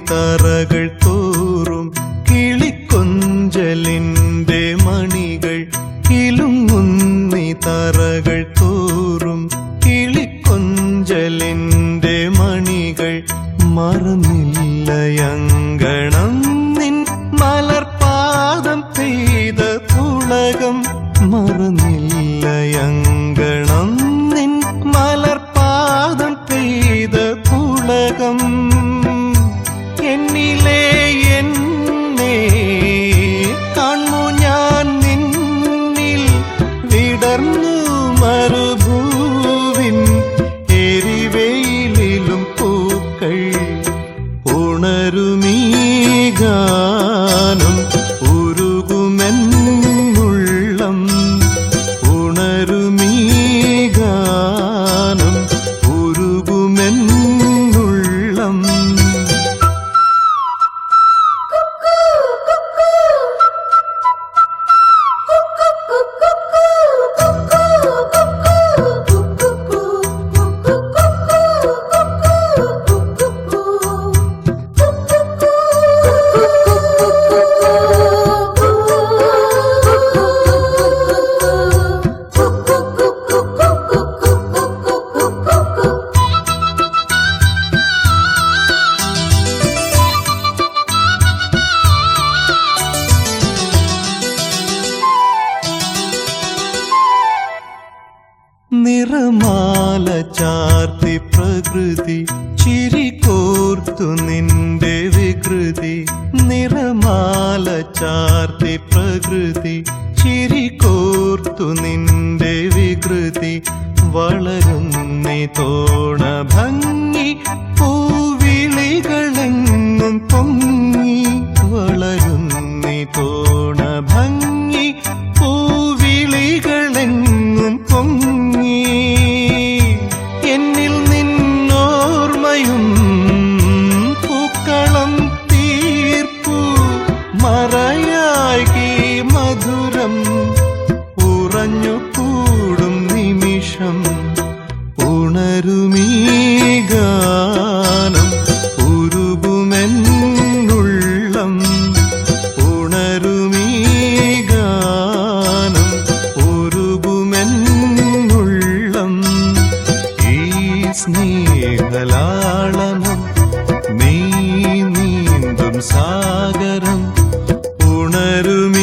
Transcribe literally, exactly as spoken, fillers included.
തറകൾ തോറും കിളിക്കൊഞ്ചലിന്റെ മണികൾ കിലുങ്ങുന്നി തറകൾ തോറും കിളിക്കൊഞ്ചലിന്റെ മണികൾ മറന്നില്ലയങ്കണം നിൻ മലർപാദം പെയ്ത പുളകം മറന്നില്ലയങ്കണം നിൻ മലർപാദം പെയ്ത പുളകം എന്നിലേ എന്നെ കാണു ഞാൻ നിന്നിൽ വിടർന്നു മരുഭൂവിൻ എരിവെയിലും പൂക്കൾ ഉണരുമീ ഗാനം ഉരുകുമെന്നുള്ളം ഉണരുമീ ഗാനം ഉരുകുമെന്നുള്ളം നിറമാല ചാർത്തി പ്രകൃതി ചിരി കോർത്തു നിന്റെ വികൃതി നിറമാല ചാർത്തി പ്രകൃതി ചിരി കോർത്തു നിന്റെ വികൃതി വളരുന്നി തോണ ഭംഗി പൂവിളികളെങ്ങും പൊങ്ങി വളരുന്നി തോണ ഭംഗി പൂവിളികളെങ്ങും പൊങ്ങി എന്നിൽ നിന്നോർമ്മയും പൂക്കളം തീർപ്പു മറയായി മധുരം ഉറഞ്ഞു കൂടും നിമിഷം ഉണരുമീ ഗാനം ഉരുകുമെന്നുള്ളം ഉണരുമീ ഗാനം ഉരുകുമെന്നുള്ളം ഈ സ്നേഹലാളനം നീ നീന്തും സാഗരം ഉണരുമീ